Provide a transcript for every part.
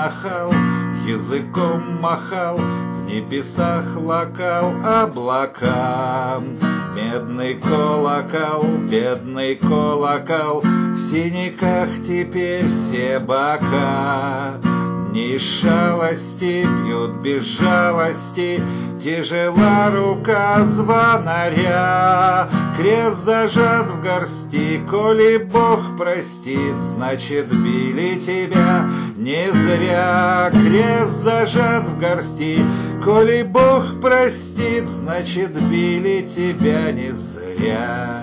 нахал, языком махал, в небесах лакал облака. Медный колокол, бедный колокол, в синяках теперь все бока. Ни шалости бьют без жалости, тяжела рука звонаря. Крест зажат в горсти, коли Бог простит, значит, били тебя не зря. Крест зажат в горсти, коли Бог простит, значит, били тебя не зря.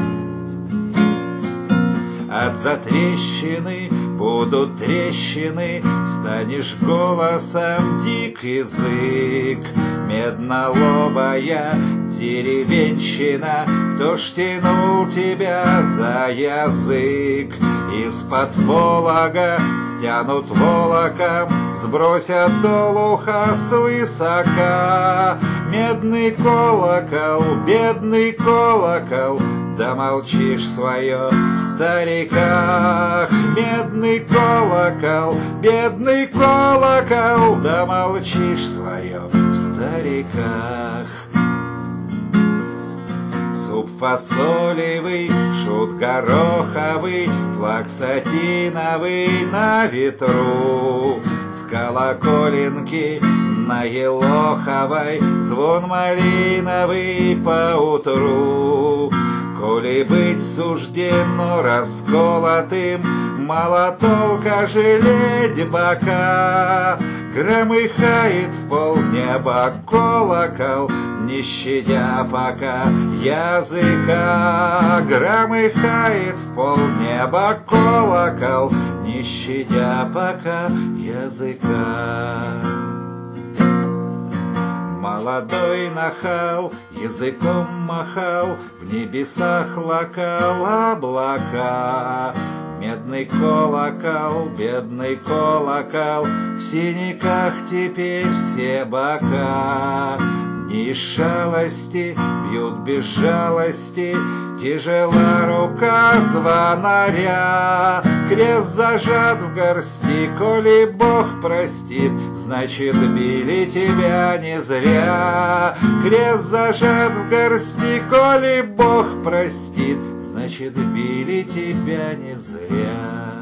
От затрещины будут трещины, станешь голосом дик язык. Меднолобая деревенщина, кто ж тянул тебя за язык? Из-под полога стянут волоком, сбросят долуха свысока. Медный колокол, бедный колокол, да молчишь свое в стариках. Медный колокол, бедный колокол, да молчишь свое в стариках. Суп фасолевый, шут гороховый, флаг сатиновый на ветру. С колоколенки на Елоховой звон малиновый поутру. Коли быть суждено расколотым, мало толка жалеть бока. Громыхает в полнеба колокол, не щадя пока языка. Громыхает в полнеба колокол, не щадя пока языка. Молодой нахал языком махал, в небесах лакал облака. Медный колокол, бедный колокол, в синяках теперь все бока. Ни шалости бьют без жалости, тяжела рука звонаря. Крест зажат в горсти, коли Бог простит, значит, били тебя не зря. Крест зажат в горсти, коли Бог простит, значит, били тебя не зря.